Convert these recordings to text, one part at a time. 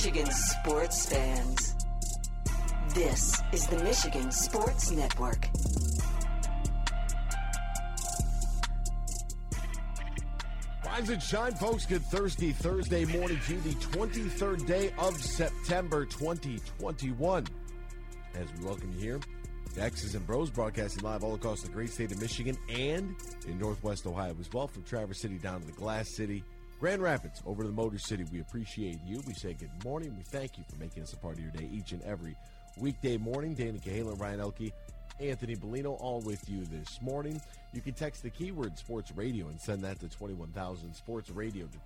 Michigan sports fans. This is the Michigan Sports Network. Rise and shine, folks. Good Thursday morning to you, the 23rd day of September 2021. As we welcome you here, the X's and Bros broadcasting live all across the great state of Michigan and in Northwest Ohio as well, from Traverse City down to the Glass City, Grand Rapids, over to the Motor City. We appreciate you. We say good morning. We thank you for making us a part of your day each and every weekday morning. Danny Cahalan, Ryan Elke, Anthony Bellino, all with you this morning. You can text the keyword sports radio and send that to 21,000 sports radio to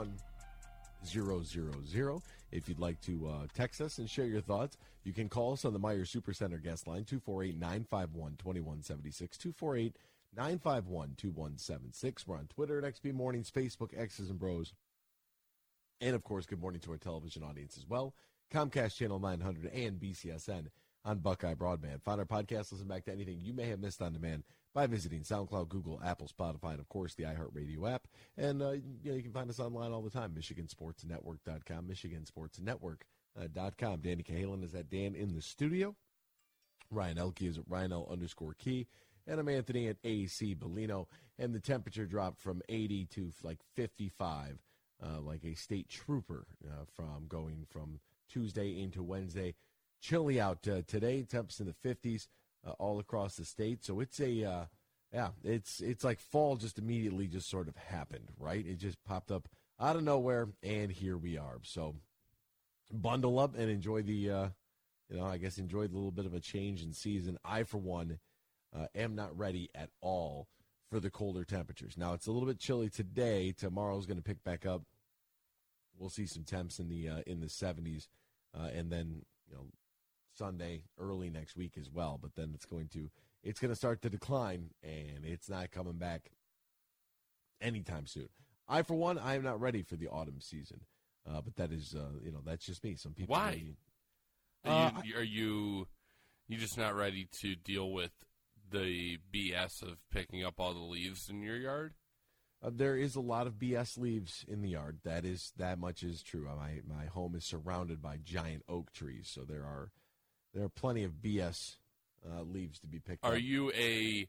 21000. If you'd like to text us and share your thoughts, you can call us on the Meyer Supercenter guest line, 248-951-2176, 248-951-2176. We're on Twitter at XB Mornings, Facebook, X's and Bros. And, of course, good morning to our television audience as well. Comcast Channel 900 and BCSN on Buckeye Broadband. Find our podcast, listen back to anything you may have missed on demand by visiting SoundCloud, Google, Apple, Spotify, and, of course, the iHeartRadio app. And you can find us online all the time, MichiganSportsNetwork.com, MichiganSportsNetwork.com. Danny Cahalan is at Dan in the studio. Ryan Elke is at Ryan_L_Key. And I'm Anthony at AC Bellino. And the temperature dropped from 80 to like 55, like a state trooper from going from Tuesday into Wednesday. Chilly out today, temps in the 50s all across the state. So it's it's like fall just immediately just sort of happened, right? It just popped up out of nowhere, and here we are. So bundle up and enjoy the, enjoy the little bit of a change in season. I, for one, am not ready at all for the colder temperatures. Now, it's a little bit chilly today. Tomorrow's going to pick back up. We'll see some temps in the 70s, and then Sunday early next week as well. But then it's going to start to decline, and it's not coming back anytime soon. I, for one, I am not ready for the autumn season, but that is that's just me. Some people. Why? Are you just not ready to deal with the BS of picking up all the leaves in your yard? There is a lot of BS leaves in the yard. That much is true. My home is surrounded by giant oak trees, so there are plenty of BS leaves to be picked up. Are you a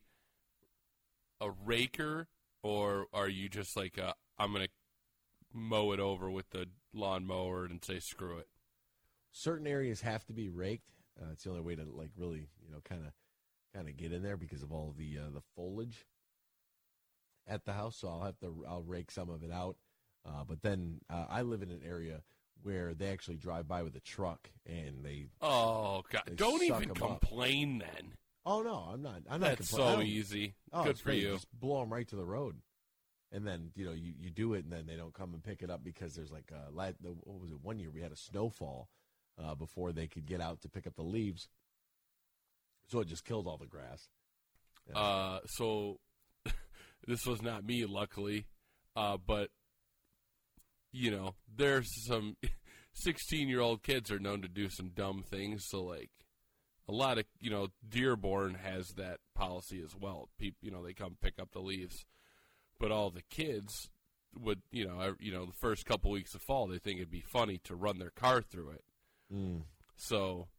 raker, or are you just like I'm going to mow it over with the lawnmower and say screw it? Certain areas have to be raked. It's the only way to really kind of get in there because of all the foliage at the house. So I'll rake some of it out. But then I live in an area where they actually drive by with a truck and they. Oh God! Don't even complain then. Oh no, I'm not. That's so easy. Good for you. Just blow them right to the road, and then you do it, and then they don't come and pick it up because there's like what was it? One year we had a snowfall before they could get out to pick up the leaves. So it just killed all the grass. So this was not me, luckily, but there's some 16-year-old kids are known to do some dumb things. So like a lot of Dearborn has that policy as well. People, they come pick up the leaves, but all the kids would the first couple weeks of fall they think it'd be funny to run their car through it. So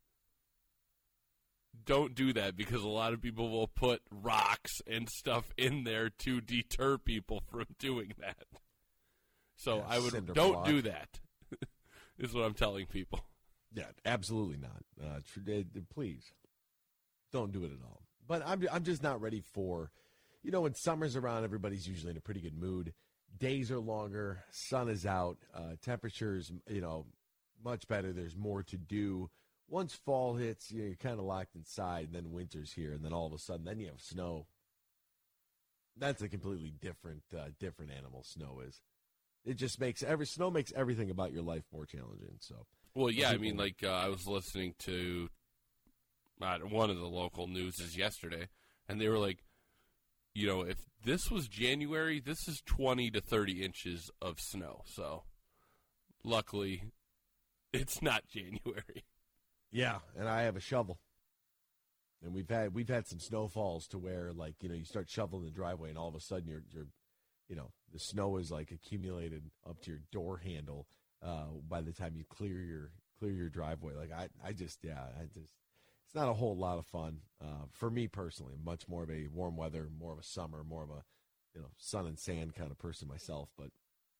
don't do that because a lot of people will put rocks and stuff in there to deter people from doing that. So I would don't do that. Is what I'm telling people. Yeah, absolutely not. Please don't do it at all. But I'm just not ready for, when summer's around, everybody's usually in a pretty good mood. Days are longer, sun is out, temperatures, much better. There's more to do. Once fall hits, you're kind of locked inside, and then winter's here, and then all of a sudden, then you have snow. That's a completely different animal. Snow is. It just snow makes everything about your life more challenging. So, well, yeah, I mean, I was listening to one of the local newses yesterday, and they were like, if this was January, this is 20 to 30 inches of snow. So, luckily, it's not January. Yeah, and I have a shovel. And we've had some snowfalls to where you start shoveling the driveway and all of a sudden you're the snow is accumulated up to your door handle by the time you clear your driveway. Like I just it's not a whole lot of fun for me personally. I'm much more of a warm weather, more of a summer, more of a sun and sand kind of person myself. But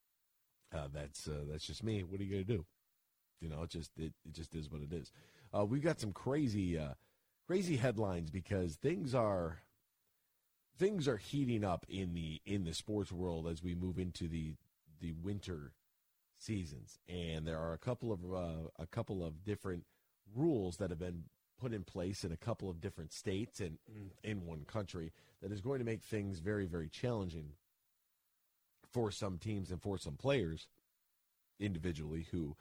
that's just me. What are you gonna do? It just is what it is. We've got some crazy headlines because things are heating up in the sports world as we move into the winter seasons, and there are a couple of different rules that have been put in place in a couple of different states and in one country that is going to make things very, very challenging for some teams and for some players individually who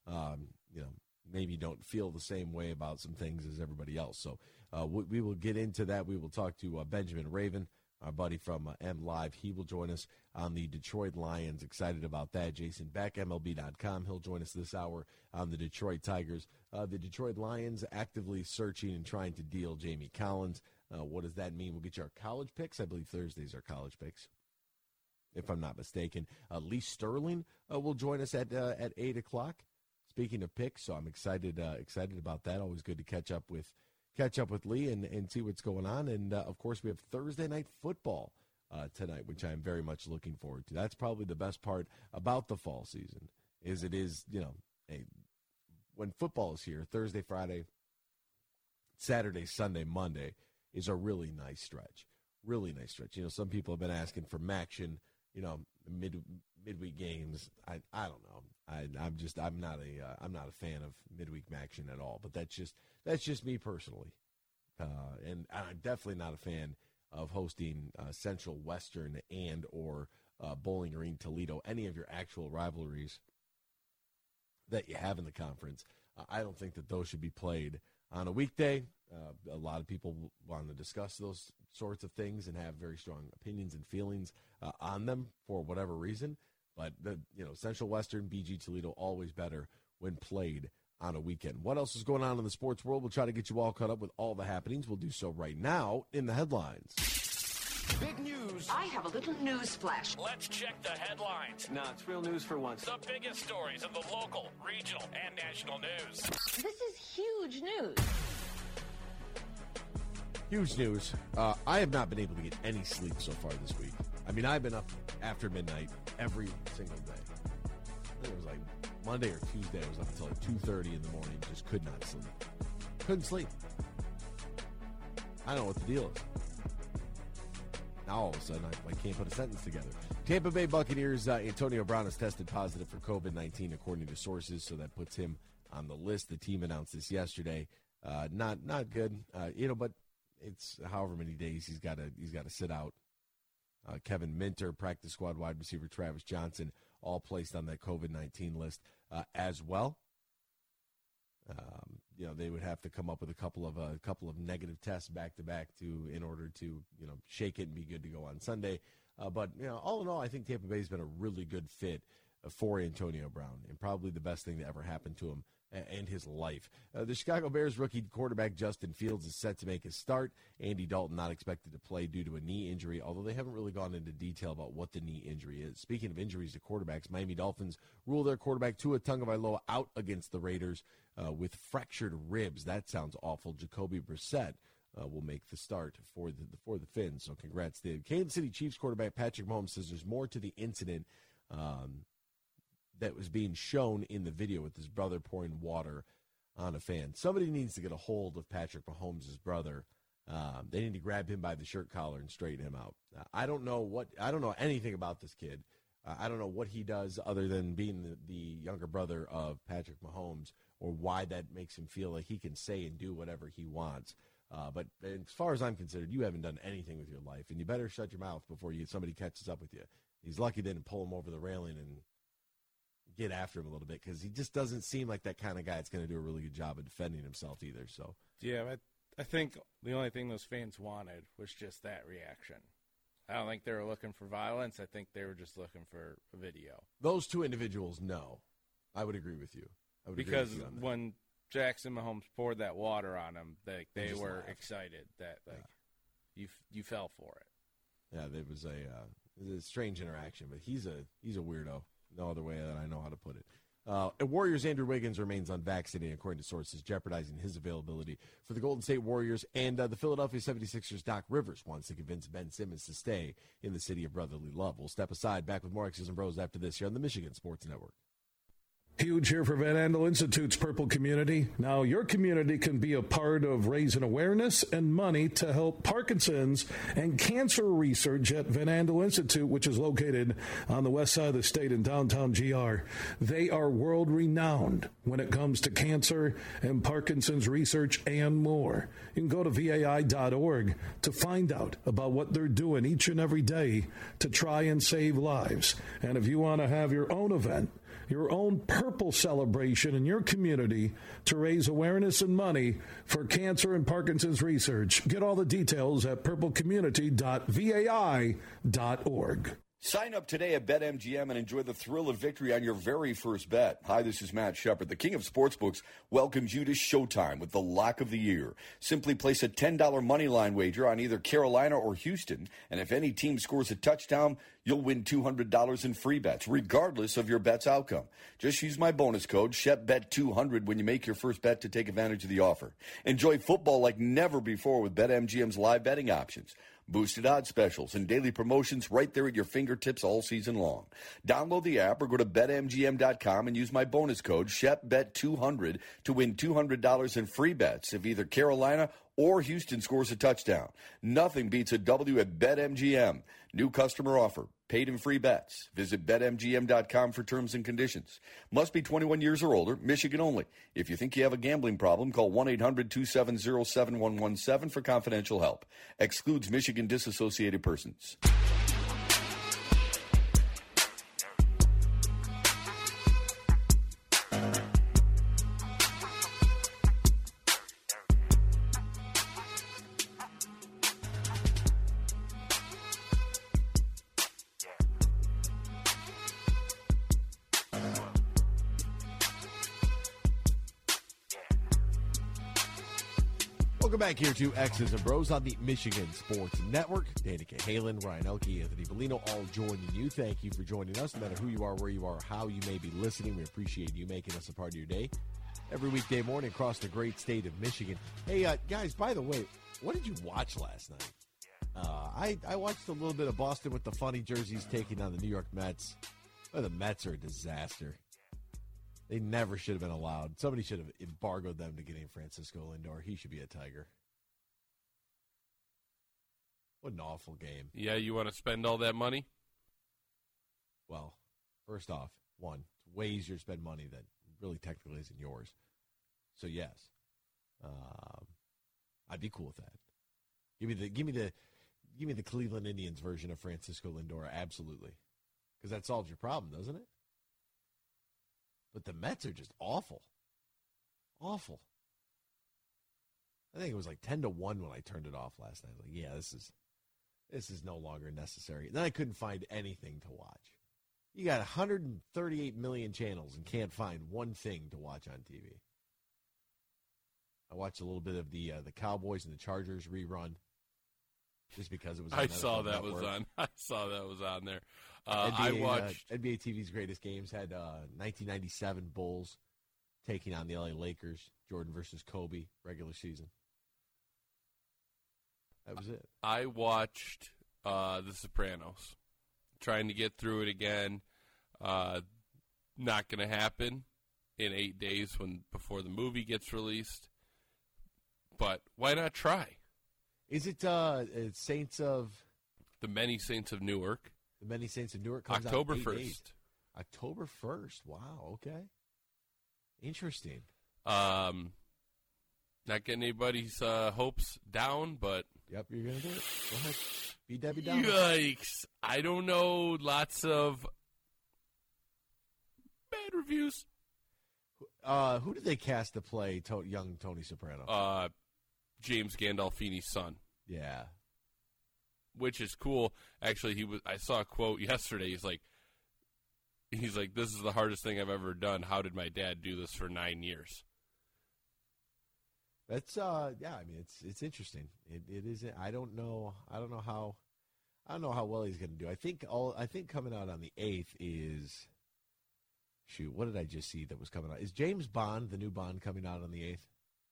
maybe don't feel the same way about some things as everybody else. So we will get into that. We will talk to Benjamin Raven, our buddy from MLive. He will join us on the Detroit Lions. Excited about that. Jason Beck, MLB.com. He'll join us this hour on the Detroit Tigers. The Detroit Lions actively searching and trying to deal Jamie Collins. What does that mean? We'll get you our college picks. I believe Thursdays are college picks, if I'm not mistaken. Lee Sterling will join us at 8 o'clock. Speaking of picks, so I'm excited about that. Always good to catch up with Lee and see what's going on. And, of course, we have Thursday night football tonight, which I'm very much looking forward to. That's probably the best part about the fall season is it is, when football is here, Thursday, Friday, Saturday, Sunday, Monday is a really nice stretch. Really nice stretch. Some people have been asking for action, midweek games. I don't know. I'm not a fan of midweek action at all. But that's just me personally, and I'm definitely not a fan of hosting Central Western and or Bowling Green, Toledo, any of your actual rivalries that you have in the conference. I don't think that those should be played on a weekday. A lot of people want to discuss those sorts of things and have very strong opinions and feelings on them for whatever reason. But Central Western, BG Toledo, always better when played on a weekend. What else is going on in the sports world? We'll try to get you all caught up with all the happenings. We'll do so right now in the headlines. Big news. I have a little news flash. Let's check the headlines. No, it's real news for once. The biggest stories of the local, regional, and national news. This is huge news. Huge news. I have not been able to get any sleep so far this week. I mean, I've been up after midnight every single day. I think it was like Monday or Tuesday. I was up until like 2:30 in the morning. Just could not sleep. Couldn't sleep. I don't know what the deal is. Now all of a sudden, I can't put a sentence together. Tampa Bay Buccaneers, Antonio Brown has tested positive for COVID-19 according to sources, so that puts him on the list. The team announced this yesterday. Not good, but it's however many days he's got to sit out. Kevin Minter, practice squad wide receiver Travis Johnson, all placed on that COVID-19 list as well. They would have to come up with a couple of negative tests back to back in order to shake it and be good to go on Sunday. But all in all, I think Tampa Bay's been a really good fit for Antonio Brown and probably the best thing that ever happened to him and his life. The Chicago Bears rookie quarterback Justin Fields is set to make his start. Andy Dalton not expected to play due to a knee injury, although they haven't really gone into detail about what the knee injury is. Speaking of injuries to quarterbacks, Miami Dolphins rule their quarterback Tua Tagovailoa out against the Raiders with fractured ribs. That sounds awful. Jacoby Brissett will make the start for the Finns, so congrats to Kansas City Chiefs quarterback Patrick Mahomes says there's more to the incident that was being shown in the video with his brother pouring water on a fan. Somebody needs to get a hold of Patrick Mahomes' brother. They need to grab him by the shirt collar and straighten him out. I don't know anything about this kid. I don't know what he does other than being the younger brother of Patrick Mahomes, or why that makes him feel like he can say and do whatever he wants. But as far as I'm concerned, you haven't done anything with your life, and you better shut your mouth before somebody catches up with you. He's lucky they didn't pull him over the railing and get after him a little bit, because he just doesn't seem like that kind of guy that's going to do a really good job of defending himself either. So yeah, I think the only thing those fans wanted was just that reaction. I don't think they were looking for violence. I think they were just looking for a video. Those two individuals, no. I would agree with you. Because when Jackson Mahomes poured that water on him, they were laughed. Excited that you fell for it. Yeah, it was a strange interaction, but he's a weirdo. No other way that I know how to put it. Warriors' Andrew Wiggins remains unvaccinated, according to sources, jeopardizing his availability for the Golden State Warriors. And the Philadelphia 76ers' Doc Rivers wants to convince Ben Simmons to stay in the city of brotherly love. We'll step aside. Back with more X's and Bros after this here on the Michigan Sports Network. Huge here for Van Andel Institute's Purple Community. Now, your community can be a part of raising awareness and money to help Parkinson's and cancer research at Van Andel Institute, which is located on the west side of the state in downtown GR. They are world-renowned when it comes to cancer and Parkinson's research and more. You can go to vai.org to find out about what they're doing each and every day to try and save lives. And if you want to have your own event, your own purple celebration in your community to raise awareness and money for cancer and Parkinson's research. Get all the details at purplecommunity.vai.org. Sign up today at BetMGM and enjoy the thrill of victory on your very first bet. Hi, this is Matt Shepard. The king of sportsbooks welcomes you to Showtime with the lock of the year. Simply place a $10 moneyline wager on either Carolina or Houston, and if any team scores a touchdown, you'll win $200 in free bets, regardless of your bet's outcome. Just use my bonus code, ShepBet200, when you make your first bet to take advantage of the offer. Enjoy football like never before with BetMGM's live betting options. Boosted odds specials and daily promotions right there at your fingertips all season long. Download the app or go to BetMGM.com and use my bonus code, ShepBet200, to win $200 in free bets if either Carolina or Houston scores a touchdown. Nothing beats a W at BetMGM. New customer offer. Paid in free bets. Visit BetMGM.com for terms and conditions. Must be 21 years or older. Michigan only. If you think you have a gambling problem, call 1-800-270-7117 for confidential help. Excludes Michigan disassociated persons. Welcome back here to X's and Bros on the Michigan Sports Network. Danny Cahalan, Ryan Elke, Anthony Bellino, all joining you. Thank you for joining us. No matter who you are, where you are, how you may be listening, we appreciate you making us a part of your day. Every weekday morning across the great state of Michigan. Hey, guys, by the way, what did you watch last night? I watched a little bit of Boston with the funny jerseys taking on the New York Mets. Oh, the Mets are a disaster. They never should have been allowed. Somebody should have embargoed them to getting Francisco Lindor. He should be a Tiger. What an awful game. Yeah, you want to spend all that money? Well, first off, one, it's way easier to spend money that really technically isn't yours. So yes, I'd be cool with that. Give me the Cleveland Indians version of Francisco Lindor, absolutely, because that solves your problem, doesn't it? But the Mets are just awful. Awful. I think it was like 10-1 when I turned it off last night. Like, yeah, this is no longer necessary. And then I couldn't find anything to watch. You got 138 million channels and can't find one thing to watch on TV. I watched a little bit of the Cowboys and the Chargers rerun just because it was on I NFL saw that Network. was on. I saw that was on there. NBA, I watched NBA TV's greatest games had 1997 Bulls taking on the LA Lakers, Jordan versus Kobe, regular season. That was it. I watched The Sopranos, trying to get through it again. Not going to happen in 8 days before the movie gets released. But why not try? Is it Saints of The Many Saints of Newark? The Many Saints of Newark comes October out 8 1st. days. October 1st. Wow. Okay. Interesting. Not getting anybody's hopes down, but Yep, you're gonna do it. Go ahead. Be Debbie Downer. yikes! I don't know. Lots of bad reviews. Who did they cast to play young Tony Soprano? James Gandolfini's son. Yeah. Which is cool. Actually, I saw a quote yesterday. He's like, "This is the hardest thing I've ever done. How did my dad do this for 9 years?" That's yeah. I mean, it's interesting. It is. I don't know how well he's going to do. I think coming out on the 8th is shoot, what did I just see that was coming out? Is James Bond, the new Bond, coming out on the 8th?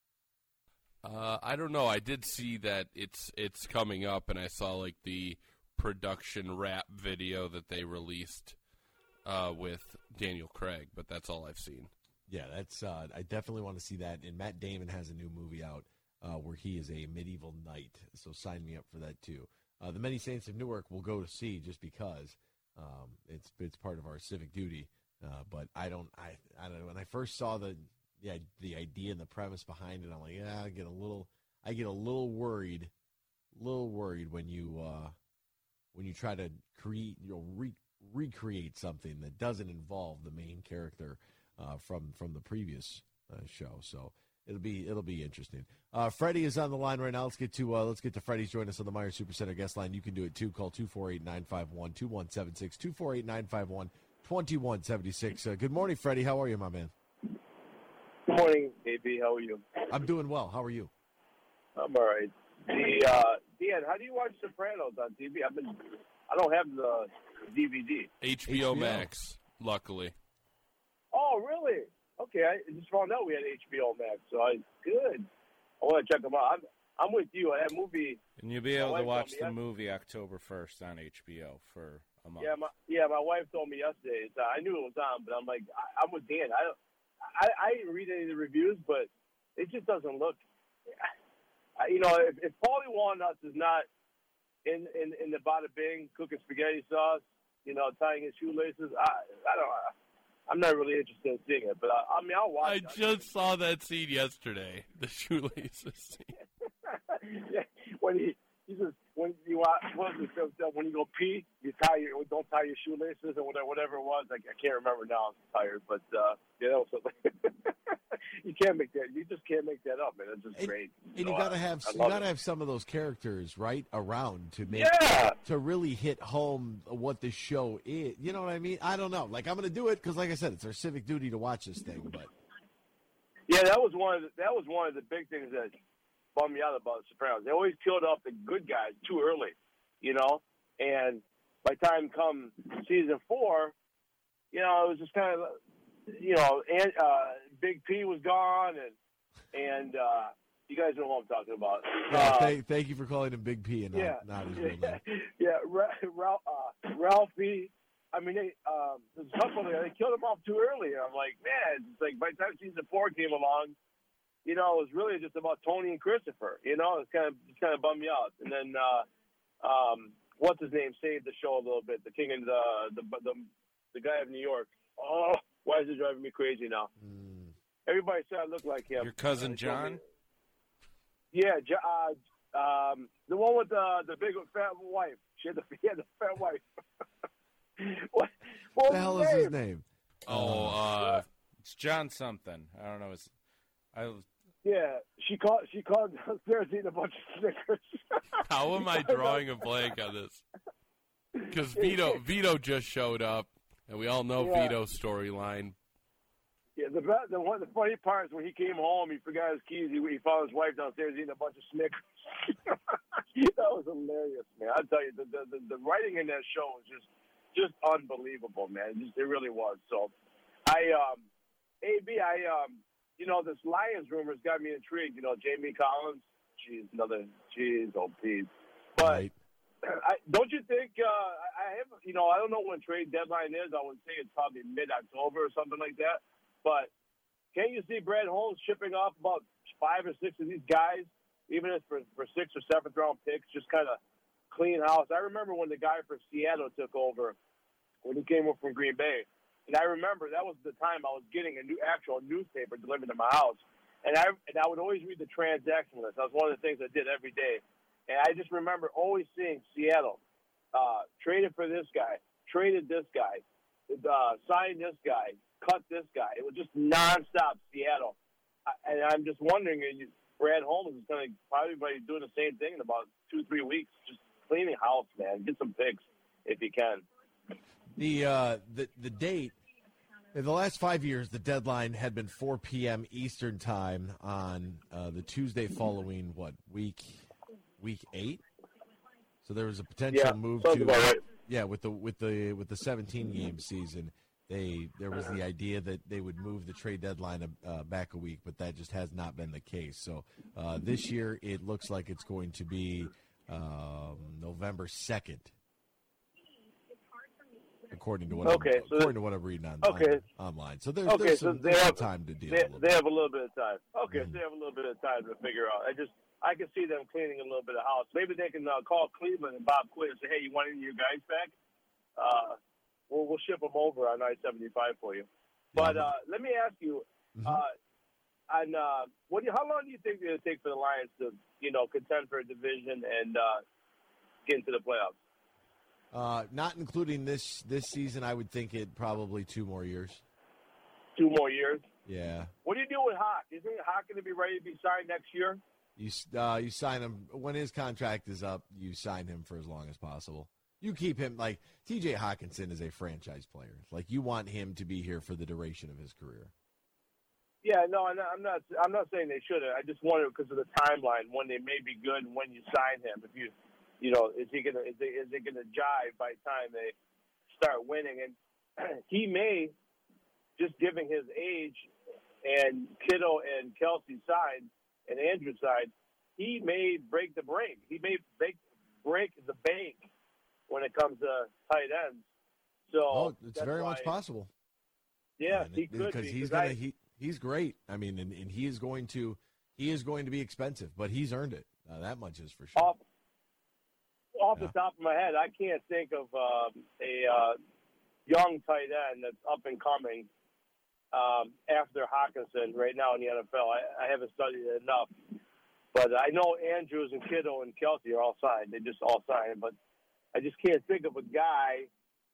I don't know. I did see that it's coming up, and I saw like the production rap video that they released with Daniel Craig, but that's all I've seen. Yeah, that's I definitely want to see that. And Matt Damon has a new movie out where he is a medieval knight, so sign me up for that too. The Many Saints of Newark we'll go to see just because it's part of our civic duty. But I don't know. When I first saw the idea and the premise behind it, I'm like, yeah, I get a little worried when you try to create, recreate something that doesn't involve the main character from the previous show. So it'll be interesting. Freddie is on the line right now. Let's get to Freddie's. Join us on the Meyer Supercenter guest line. You can do it too. Call 248-951-2176, 248-951-2176. Good morning, Freddie. How are you, my man? Good morning, AB. How are you? I'm doing well. How are you? I'm all right. Dan, how do you watch Sopranos on TV? I don't have the DVD. HBO Max, luckily. Oh, really? Okay, I just found out we had HBO Max, so good. I want to check them out. I'm with you. That movie. And you'll be able to watch the movie October 1st on HBO for a month. Yeah, my wife told me yesterday. I knew it was on, but I'm like, I'm with Dan. I didn't read any of the reviews, but it just doesn't look. If Paulie Walnuts is not in the bada bing cooking spaghetti sauce, tying his shoelaces, I don't know. I'm not really interested in seeing it, but I'll watch it. I just saw that scene yesterday, the shoelaces scene. Yeah, when he says when you go pee, don't tie your shoelaces or whatever it was. I can't remember now. I'm tired, but that was something. You can't make that. You just can't make that up, man. It's just great. And you gotta have some of those characters right around to make to really hit home what the show is. You know what I mean? I don't know. Like I'm gonna do it because, like I said, it's our civic duty to watch this thing. But yeah, that was one of the big things that bummed me out about The Sopranos. They always killed off the good guys too early, And by the time come season 4, it was just kind of, Big P was gone, and you guys know what I'm talking about. Thank you for calling him Big P and not his real name. Yeah, Ralphie. I mean, there's a couple there. They killed him off too early. I'm like, man, it's like by the time season 4 came along, it was really just about Tony and Christopher. It's kind of bummed me out. And then what's his name saved the show a little bit. The king and the guy of New York. Oh, why is it driving me crazy now? Everybody said I look like him. Your cousin John? Yeah, the one with the big fat wife. He had the fat wife. what the hell is his name? It's John something. I don't know. Yeah, she called downstairs eating a bunch of Snickers. How am I drawing a blank on this? Because Vito just showed up, and we all know Vito's storyline. Yeah, the funny part is when he came home, he forgot his keys. He found his wife downstairs eating a bunch of Snickers. That was hilarious, man. I tell you, the writing in that show was just unbelievable, man. It really was. So, this Lions rumors got me intrigued. Jamie Collins, Pete. But right. Don't you think? I don't know when trade deadline is. I would say it's probably mid-October or something like that. But can't you see Brad Holmes shipping off about 5 or 6 of these guys, even if for 6th or 7th round picks, just kind of clean house? I remember when the guy from Seattle took over when he came over from Green Bay. And I remember that was the time I was getting a actual newspaper delivered to my house. And I would always read the transaction list. That was one of the things I did every day. And I just remember always seeing Seattle traded for this guy, traded this guy, signed this guy, cut this guy. It was just nonstop Seattle. And I'm just wondering, Brad Holmes is going to probably be doing the same thing in about 2-3 weeks. Just cleaning house, man. Get some picks if you can. The date, in the last 5 years, the deadline had been 4 p.m. Eastern time on the Tuesday following week 8. So there was a potential move to right. with the 17 game season. there was the idea that they would move the trade deadline back a week, but that just has not been the case. So this year it looks like it's going to be November 2nd, according to what I'm reading online. So there's some time to deal with. They have a little bit of time. Okay, so they have a little bit of time to figure out. I can see them cleaning a little bit of house. Maybe they can call Cleveland and Bob Quinn and say, hey, you want any of your guys back? We'll ship them over on I-75 for you. But let me ask you, how long do you think it'll take for the Lions to, contend for a division and get into the playoffs? Not including this season, I would think it probably 2 more years. 2 more years? Yeah. What do you do with Hawk? Isn't Hawk going to be ready to be signed next year? You sign him when his contract is up. You sign him for as long as possible. You keep him like T.J. Hawkinson is a franchise player. Like you want him to be here for the duration of his career. Yeah, no, I'm not saying they shouldn't. I just wonder because of the timeline when they may be good and when you sign him. If is it gonna jive by the time they start winning? And he may, just giving his age and Kittle and Kelsey side and Andrew's side, he may break the break. He may break the bank when it comes to tight ends. So it's very much possible. Yeah, he could because he's great. I mean, and he is going to be expensive, but he's earned it. That much is for sure. Off the top of my head, I can't think of a young tight end that's up and coming after Hawkinson right now in the NFL. I haven't studied it enough, but I know Andrews and Kittle and Kelsey are all signed. They just all signed, but I just can't think of a guy.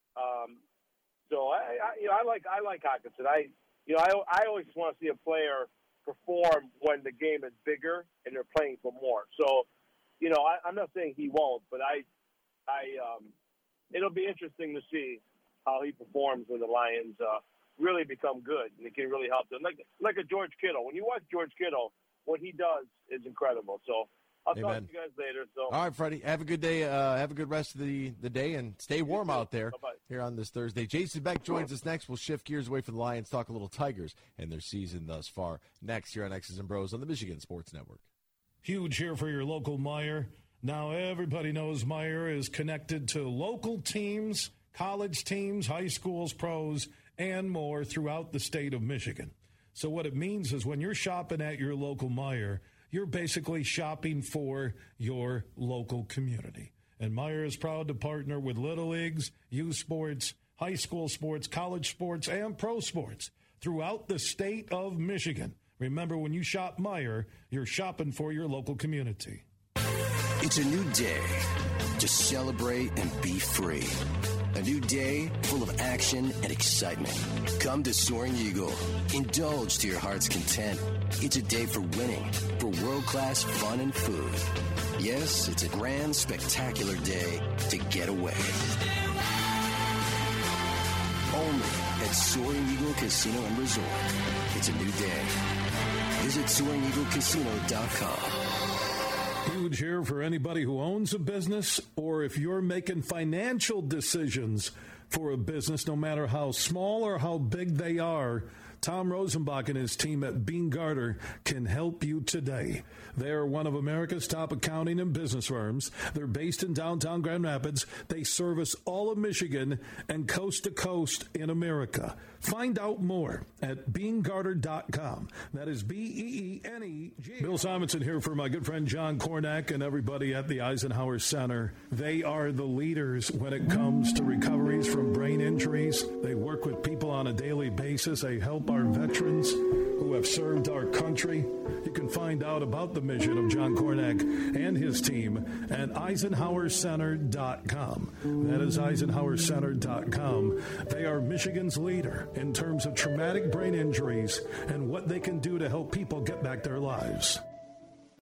So I like Hawkinson. I always want to see a player perform when the game is bigger and they're playing for more. So, I'm not saying he won't, but it'll be interesting to see how he performs when the Lions really become good and it can really help them. Like a George Kittle. When you watch George Kittle, what he does is incredible. So I'll talk to you guys later. So all right, Freddie. Have a good day. Have a good rest of the day and stay warm out there. Bye-bye. Here on this Thursday. Jason Beck joins us next. We'll shift gears away from the Lions, talk a little Tigers and their season thus far. Next here on X's and Bros on the Michigan Sports Network. Huge here for your local Meijer. Now everybody knows Meijer is connected to local teams, college teams, high schools, pros, and more throughout the state of Michigan. So what it means is when you're shopping at your local Meijer, you're basically shopping for your local community. And Meijer is proud to partner with Little Leagues, youth sports, high school sports, college sports, and pro sports throughout the state of Michigan. Remember, when you shop Meijer, you're shopping for your local community. It's a new day to celebrate and be free. A new day full of action and excitement. Come to Soaring Eagle. Indulge to your heart's content. It's a day for winning, for world-class fun and food. Yes, it's a grand, spectacular day to get away. Only at Soaring Eagle Casino and Resort. It's a new day. Visit SoaringEagleCasino.com. Huge here for anybody who owns a business or if you're making financial decisions for a business, no matter how small or how big they are. Tom Rosenbach and his team at Bean Garter can help you today. They're one of America's top accounting and business firms. They're based in downtown Grand Rapids. They service all of Michigan and coast to coast in America. Find out more at BeanGarter.com. That is BEENEG. Bill Simonson here for my good friend John Kornak and everybody at the Eisenhower Center. They are the leaders when it comes to recoveries from brain injuries. They work with people on a daily basis. They help our veterans who have served our country. You can find out about the mission of John Kornak and his team at EisenhowerCenter.com. That is EisenhowerCenter.com. They are Michigan's leader in terms of traumatic brain injuries and what they can do to help people get back their lives.